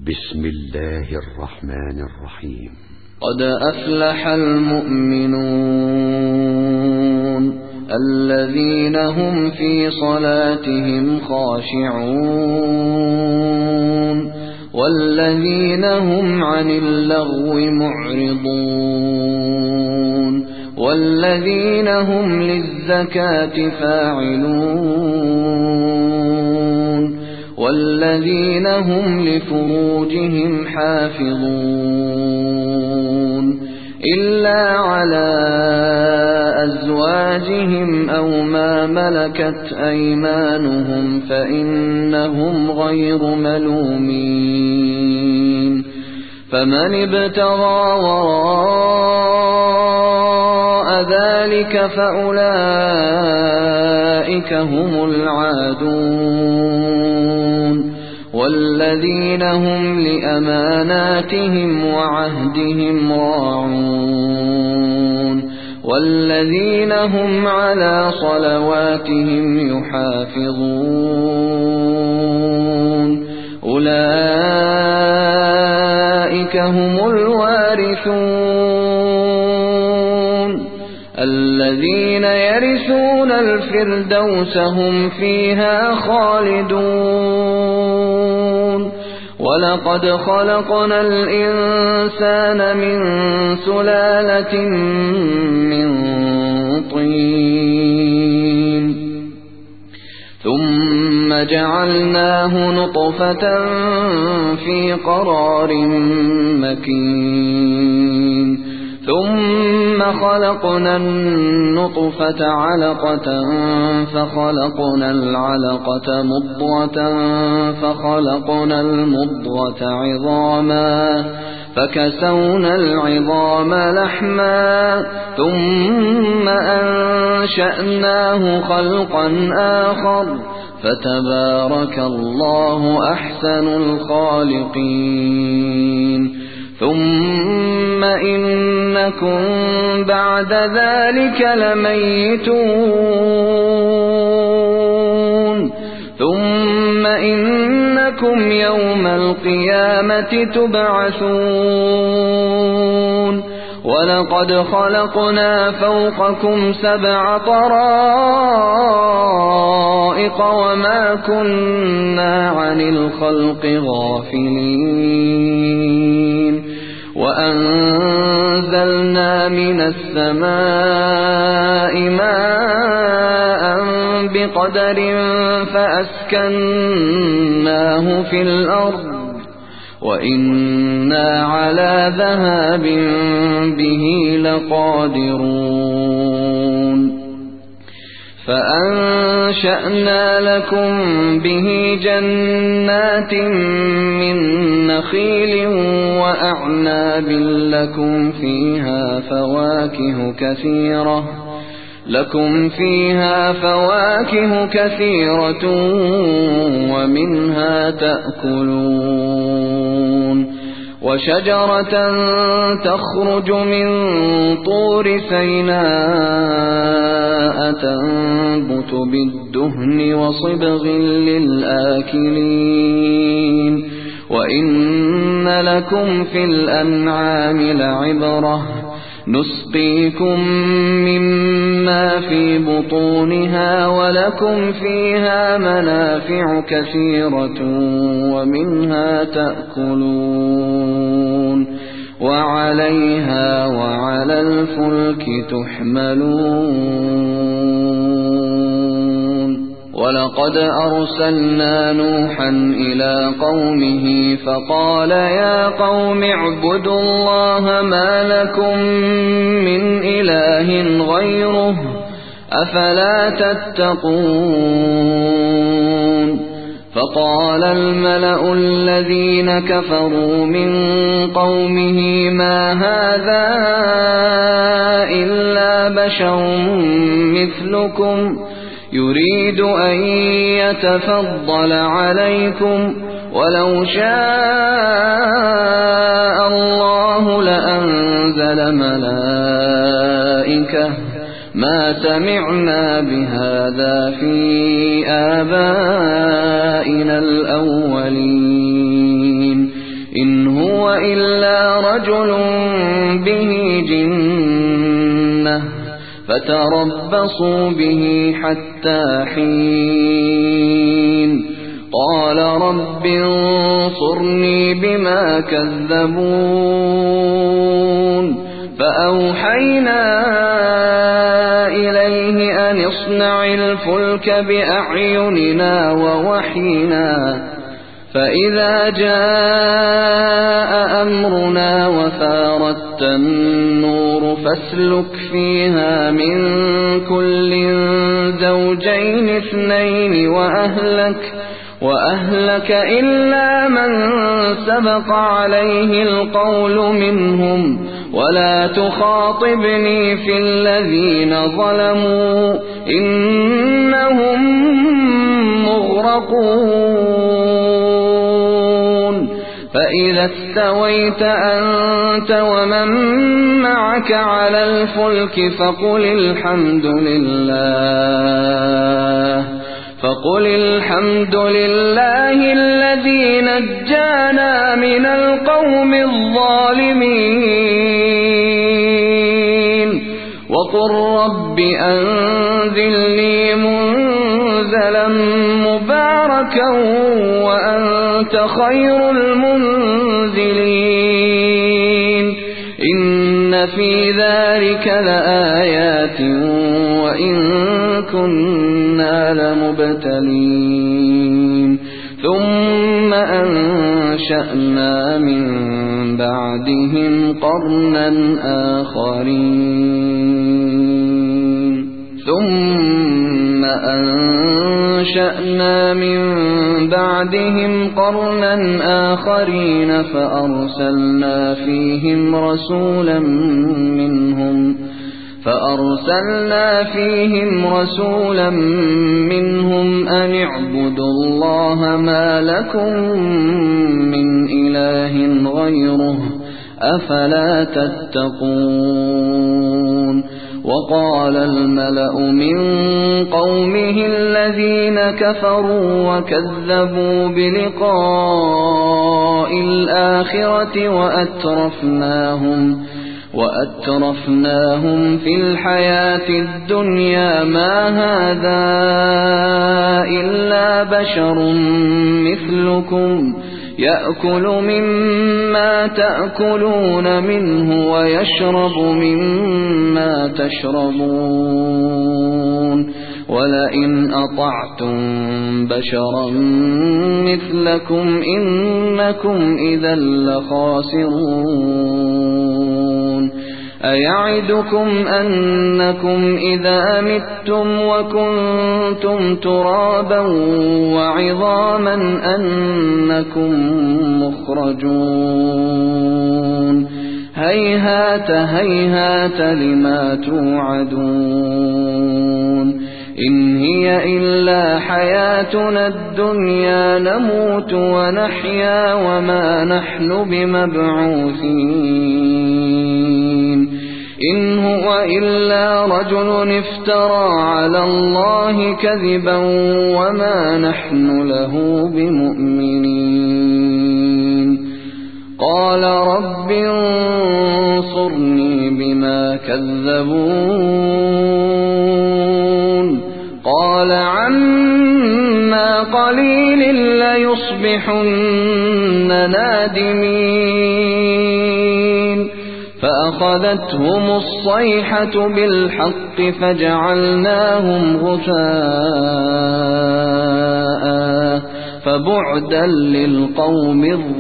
بسم الله الرحمن الرحيم. قد أفلح المؤمنون الذين هم في صلاتهم خاشعون والذين هم عن اللغو معرضون والذين هم للزكاة فاعلون والذين هم لفروجهم حافظون إلا على أزواجهم أو ما ملكت أيمانهم فإنهم غير ملومين. فمن ابتغى وراء ذلك فأولئك هم العادون والذين هم لأماناتهم وعهدهم راعون والذين هم على صلواتهم يحافظون أولئك هم الوارثون الذين يرثون الفردوس هم فيها خالدون. ولقد خلقنا الإنسان من سلالة من طين ثم جعلناه نطفة في قرار مكين ثم خلقنا النطفة علقة فخلقنا العلقة مضغة فخلقنا المضغة عظاما فكسونا العظام لحما ثم أنشأناه خلقا آخر فتبارك الله أحسن الخالقين. ثم إنكم بعد ذلك لميتون ثم إنكم يوم القيامة تبعثون. ولقد خلقنا فوقكم 7 طرائق وما كنا عن الخلق غافلين وأنزلنا من السماء ماء بقدر فأسكناه في الأرض وإنا على ذهاب به لقادرون. فأنشأنا لكم به جنات من نخيل وأعناب لكم فيها فواكه كثيرة ومنها تأكلون. وشجرة تخرج من طور سيناء تنبت بالدهن وصبغ للآكلين وإن لكم في الأنعام لعبرة نسقيكم مما في بطونها ولكم فيها منافع كثيرة ومنها تأكلون وعليها وعلى الفلك تحملون. ولقد أرسلنا نوحا إلى قومه فقال يا قوم اعبدوا الله ما لكم من إله غيره أفلا تتقون. فقال الملأ الذين كفروا من قومه ما هذا إلا بشر مثلكم يريد أن يتفضل عليكم ولو شاء الله لأنزل ملائكة ما سمعنا بهذا في آبائنا الأولين هو إلا رجل به جنة فتربصوا به حتى حين قال رب انصرني بما كذبون فأوحينا إليه أن اصنع الفلك بأعيننا ووحينا فإذا جاء أمرنا وفارت النور فاسلك فيها من كل زوجين اثنين وأهلك إلا من سبق عليه القول منهم ولا تخاطبني في الذين ظلموا إنهم مغرقون فإذا استويت أنت ومن معك على الفلك فقل الحمد لله الذي نجانا من القوم الظالمين وقل رب أنزلني منزلا مباركا وأنت خير المنزلين إن في ذلك لآيات وإن كنا لمبتلين ثم أنشأنا من بعدهم قرنا آخرين فأرسلنا فيهم رسولا منهم أن اعبدوا الله ما لكم من إله غيره أفلا تتقون وقال الملأ من قومه الذين كفروا وكذبوا بلقاء الآخرة وأترفناهم في الحياة الدنيا ما هذا إلا بشر مثلكم يأكل مما تأكلون منه ويشرب مما تشربون ولئن أطعتم بشرا مثلكم إنكم إذا لخاسرون أيعدكم أنكم إذا متم وكنتم ترابا وعظاما أنكم مخرجون هيهات هيهات لما توعدون إن هي إلا حياتنا الدنيا نموت ونحيا وما نحن بمبعوثين إن هو إلا رجل افترى على الله كذبا وما نحن له بمؤمنين قال رب انصرني بما كذبون قال عما قليل ليصبحن نادمين فأخذتهم الصيحة بالحق فجعلناهم غثاء فبعدا للقوم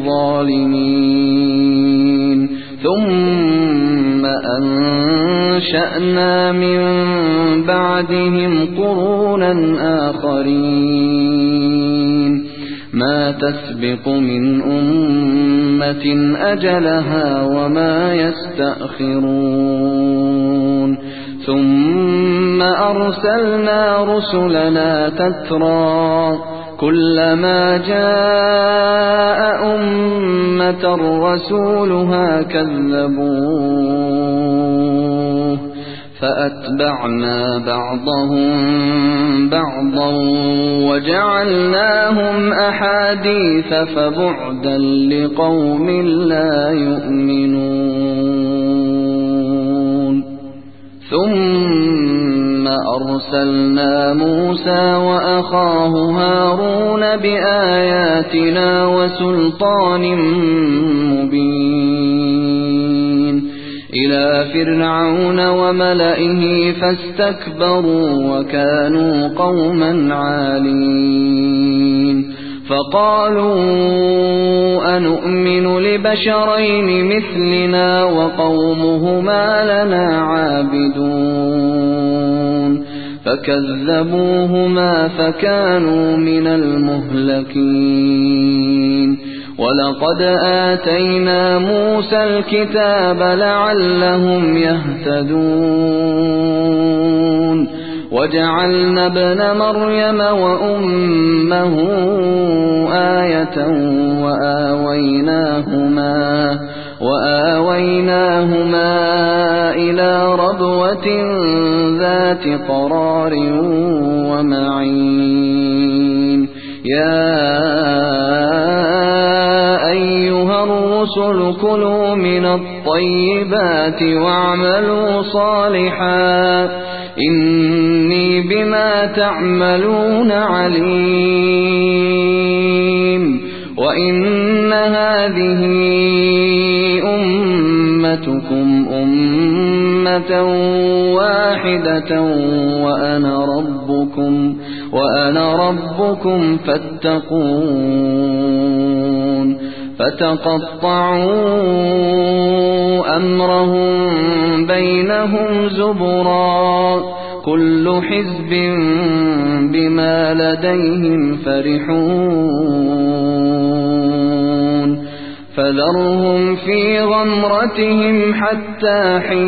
الظالمين ثم أنشأنا من بعدهم قرونا آخرين ما تسبق من أمة أجلها وما يستأخرون ثم أرسلنا رسلنا تترى كلما جاء أمة رسولها كذبوه فأتبعنا بعضهم بعضا وجعلناهم أحاديث فبعدا لقوم لا يؤمنون ثم أرسلنا موسى وأخاه هارون بآياتنا وسلطان مبين إلى فرعون وملئه فاستكبروا وكانوا قوما عالين فقالوا أنؤمن لبشرين مثلنا وقومهما لنا عابدون فكذبوهما فكانوا من المهلكين ولقد آتينا موسى الكتاب لعلهم يهتدون وجعلنا ابن مريم وأمه آية وآويناهما إلى ربوة ذات قرار ومعين يا أيها الرسل كلوا من الطيبات واعملوا صالحا إني بما تعملون عليم وإن هذه أمتكم أمة واحدة وأنا ربكم فاتقون فتقطعوا أمرهم بينهم زبرا كل حزب بما لديهم فرحون فذرهم في غمرتهم حتى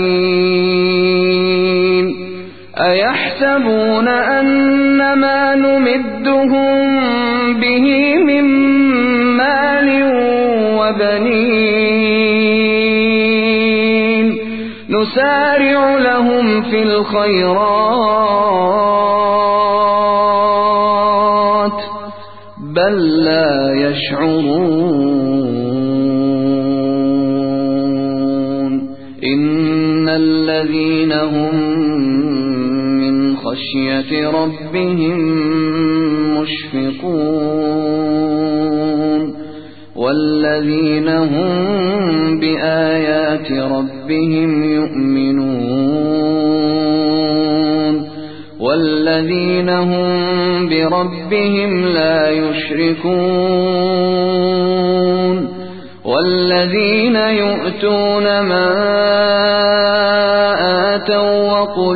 حين أيحسبون أن ما نمدهم به من مال وبنين نسارع لهم في الخيرات بل لا يشعرون إن الذين هم من خشية ربهم مشفقون والذين هم بآيات ربهم يؤمنون والذين هم بربهم لا يشركون والذين يؤتون ما آتوا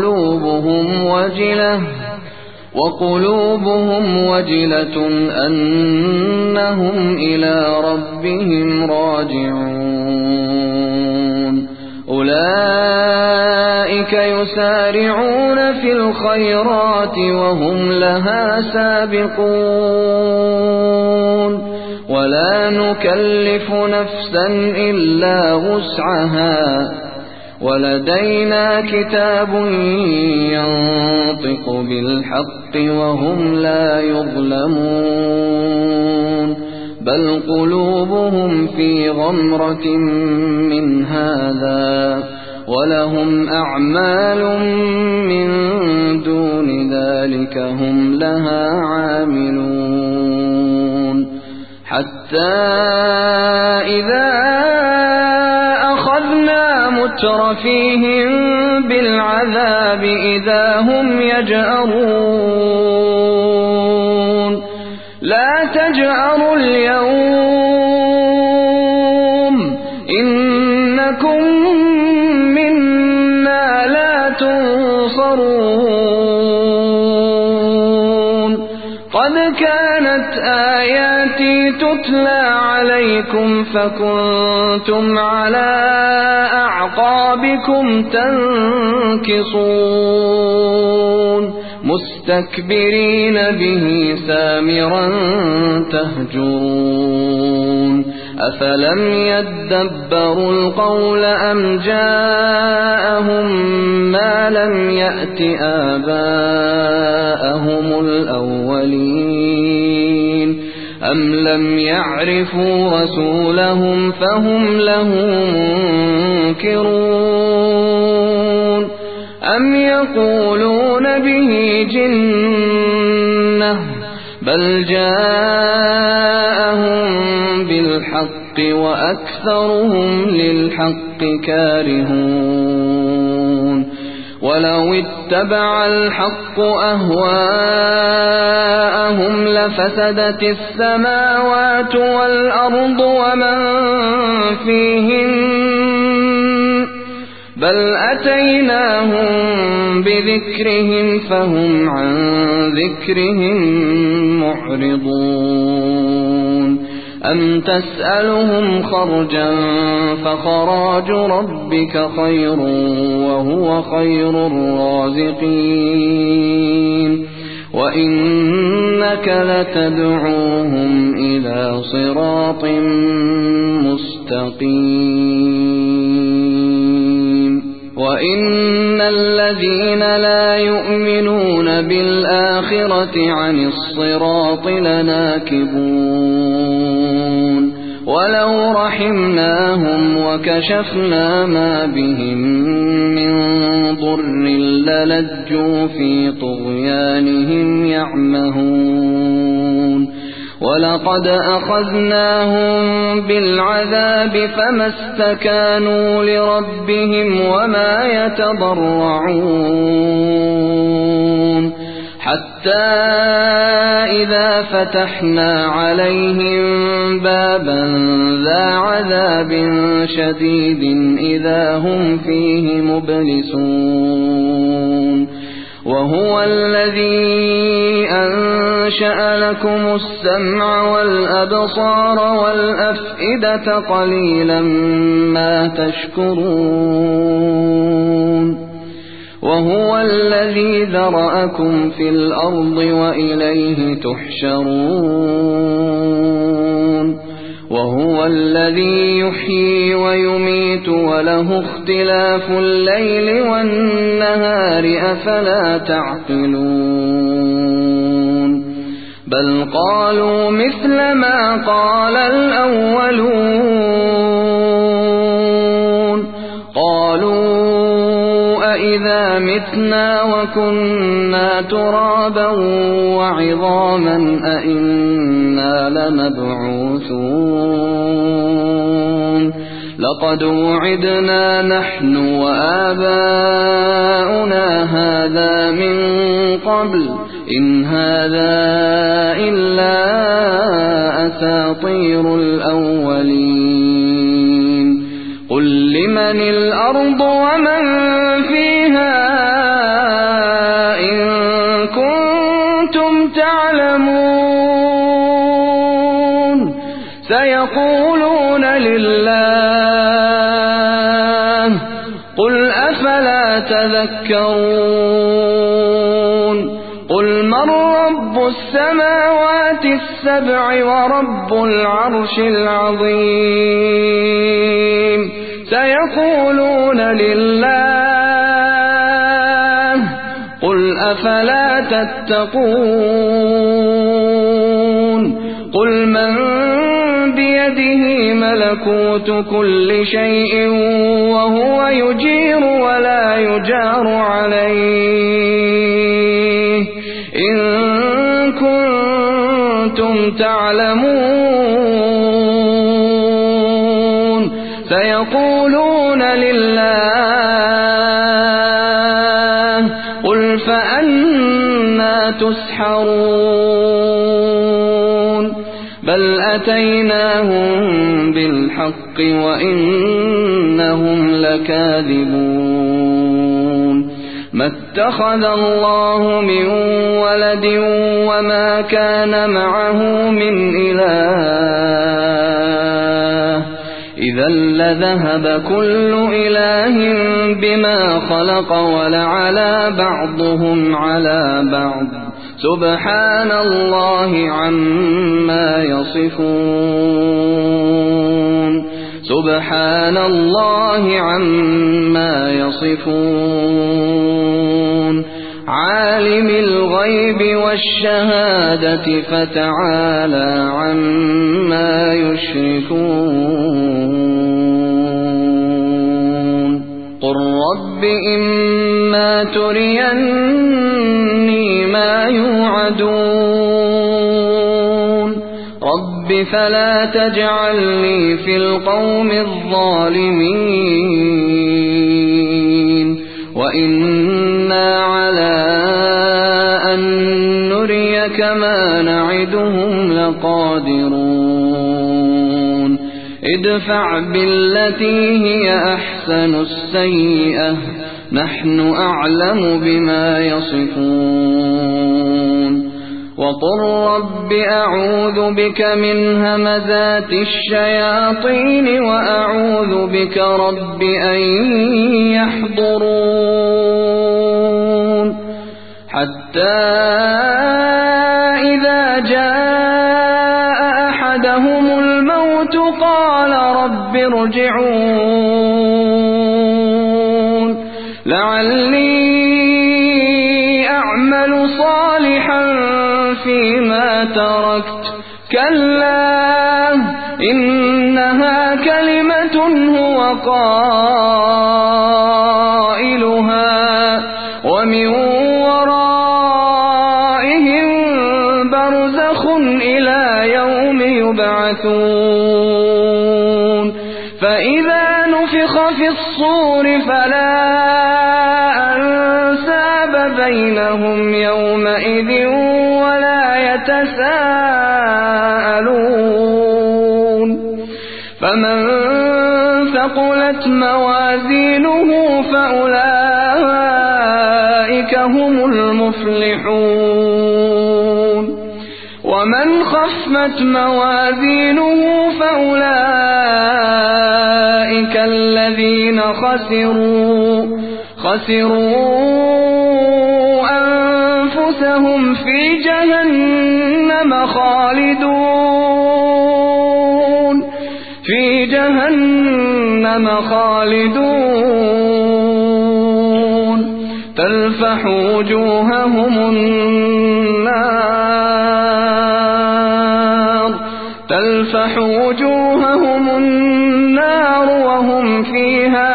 وقلوبهم وجلة أنهم إلى ربهم راجعون أولئك يسارعون في الخيرات وهم لها سابقون ولا نكلف نفسا إلا وسعها ولدينا كتاب ينطق بالحق وهم لا يظلمون بل قلوبهم في غمرة من هذا ولهم أعمال من دون ذلك هم لها عاملون حتى إذا أخذنا مترفيهم بالعذاب إذا هم يجأرون لا تجأروا اليوم إنكم منا لا تنصرون قد كانت آياتي تتلى عليكم فكنتم على أعقابكم تنكصون مستكبرين به سامرا تهجرون أفلم يدبروا القول أم جاءهم ما لم يأت آباءهم الأولين أم لم يعرفوا رسولهم فهم له منكرون أم يقولون به جنة بل جاءهم بالحق وأكثرهم للحق كارهون ولو اتبع الحق أهواءهم لفسدت السماوات والأرض ومن فيهن بل أتيناهم بذكرهم فهم عن ذكرهم معرضون أم تسألهم خرجا فخراج ربك خير وهو خير الرازقين وإنك لتدعوهم إلى صراط مستقيم وإن الذين لا يؤمنون بالآخرة عن الصراط لناكبون ولو رحمناهم وكشفنا ما بهم من ضر للجوا في طغيانهم يعمهون ولقد أخذناهم بالعذاب فما استكانوا لربهم وما يتضرعون حتى إذا فتحنا عليهم بابا ذا عذاب شديد إذا هم فيه مبلسون وهو الذي أنشأ لكم السمع والأبصار والأفئدة قليلا ما تشكرون وهو الذي ذرأكم في الأرض وإليه تحشرون وهو الذي يحيي ويميت وله اختلاف الليل والنهار أفلا تعقلون بل قالوا مثل ما قال الأولون قالوا أإذا متنا وكنا ترابا وعظاما أإنا لمبعوثون لقد وعدنا نحن وآباؤنا هذا من قبل إن هذا إلا أساطير الأولين قل لمن الأرض ومن فيها إن كنتم تعلمون سيقولون لله قل أفلا تذكرون قل من رب السماوات السبع ورب العرش العظيم سيقولون لله قل أفلا تتقون قل من بيده ملكوت كل شيء وهو يجير ولا يجار عليه إن كنتم تعلمون سيقولون لله قل فأنا تسحرون بل أتيناهم بالحق وإنهم لكاذبون ما اتخذ الله من ولد وما كان معه من إله إذا لذهب كل إله بما خلق ولعلى بعضهم على بعض سبحان الله عما يصفون سبحان الله عما يصفون عالم الغيب والشهادة فتعالى عما يشركون قل رب إما تريني ما يوعدون رب فلا تجعلني في القوم الظالمين وإنا على أن نريك ما نعدهم لقادرون ادفع بالتي هي أحسن السيئة نحن أعلم بما يصفون وقل رب أعوذ بك من همزات الشياطين وأعوذ بك رب أن يحضرون حتى إذا جاء أحدهم الموت قال رب ارجعون لعلي أعمل صالحا فيما تركت كلا إنها كلمة هو قائلها ومن ورائهم برزخ إلى يوم يبعثون فإذا نفخ في الصور فلا أنساب بينهم يومئذ يتساءلون فمن ثقلت موازينه فأولئك هم المفلحون ومن خفت موازينه فأولئك الذين خسروا أنفسهم في جهنم خالدون تلفح وجوههم النار وهم فيها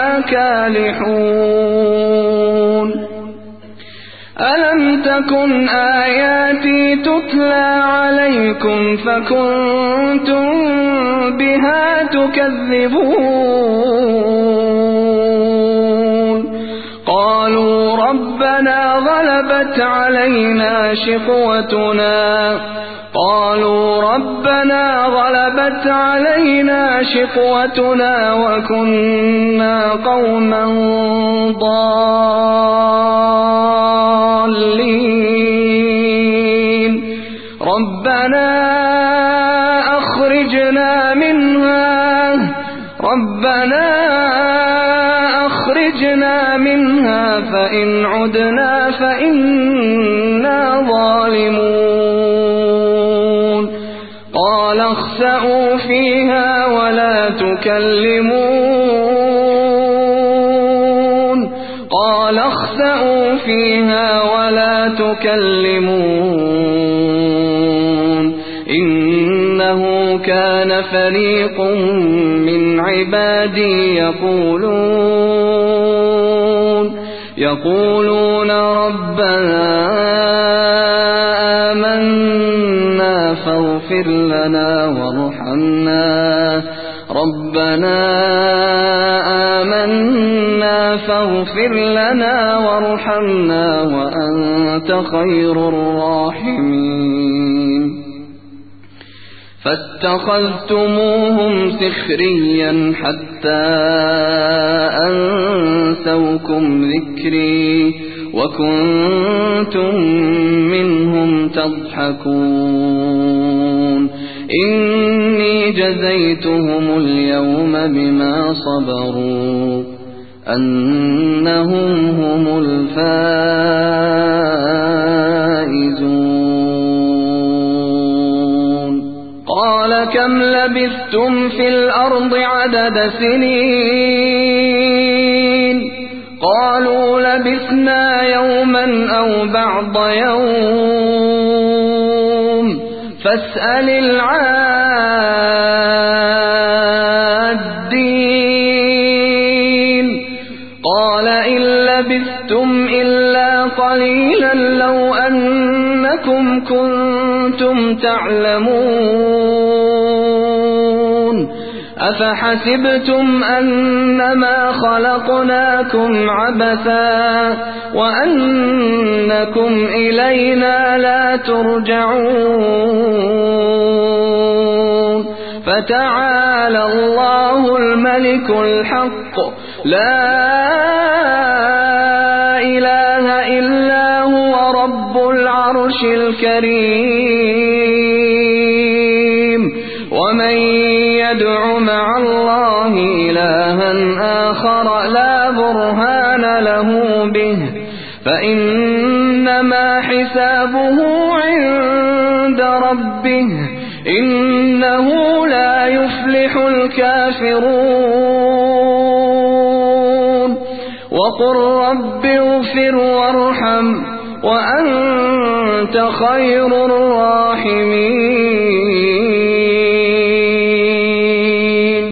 كالحون ألم تكن آياتي تتلى عليكم فكنتم بها تكذبون قالوا ربنا غلبت علينا شقوتنا وكنا قوما ضالين ربنا أخرجنا منها فإن عدنا فإنا ظالمون قال اخسئوا فيها ولا تكلمون إنه كان فريق من عبادي يقولون ربنا آمنا فاغفر لنا وارحمنا وأنت خير الراحمين فاتخذتموهم سخريا حتى أنسوكم ذكري وكنتم منهم تضحكون إني جزيتهم اليوم بما صبروا أنهم هم الفائزون. قال كم لبثتم في الأرض عدد سنين قالوا لبثنا يوما أو بعض يوم فاسأل العادين قال إن لبثتم إلا قليلا لو أنكم كنتم تعلمون أفحسبتم أنما خلقناكم عبثا وأنكم إلينا لا ترجعون فتعالى الله الملك الحق لا إله إلا هو رب العرش الكريم ومن يدع مع الله إلها آخر لا برهان له به فإنما حسابه عند ربه إنه لا يفلح الكافرون وقل رب اغفر وارحم وأنت خير الراحمين